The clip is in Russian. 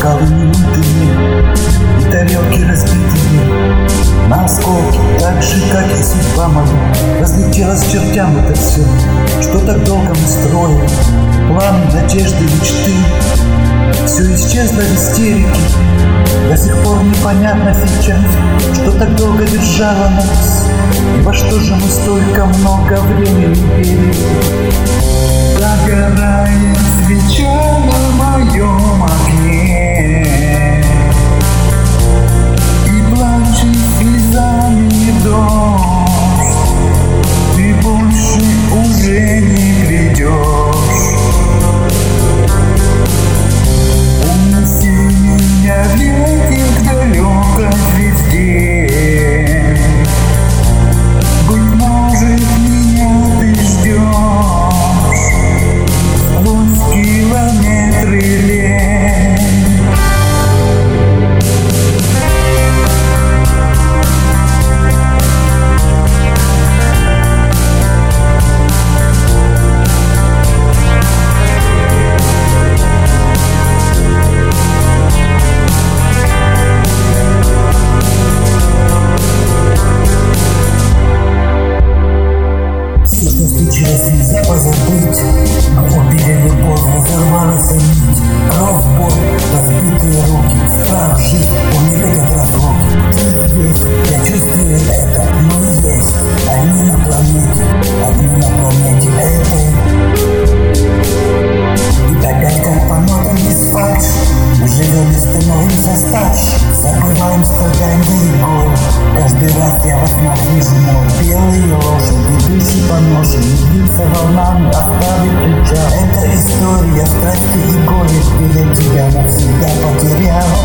бокалы минутые и тарелки разбитые на осколки, так же, как и судьба моя. Разлетелась к чертям это все, что так долго мы строили. Планы, надежды, мечты, все исчезло в истерике. До сих пор непонятно сейчас, что так долго держало нас, и во что же мы столько много времени верили. Догорает свеча на моем окне, и плачет слезами дождь. Ты больше уже не придешь. Унеси меня, ветер, к далекой звезде. Быть может, меня ты ждешь сквозь километры лет. Нельзя позабыть, но убили любовь, разорвалась нить. Кровь, боль, разбитые руки, страх, жизнь, умереть от разлуки. Ты здесь, я чувствую это, мы есть одни на планете этой. И опять как по нотам без фальш, мы живем и становимся старше, забываем, страдаем до игл. Каждый раз я во снах вижу мой белые лошади, души поношены, бьются волнами, оставив ключа. Это история страсти и горя, где я тебя навсегда потерял.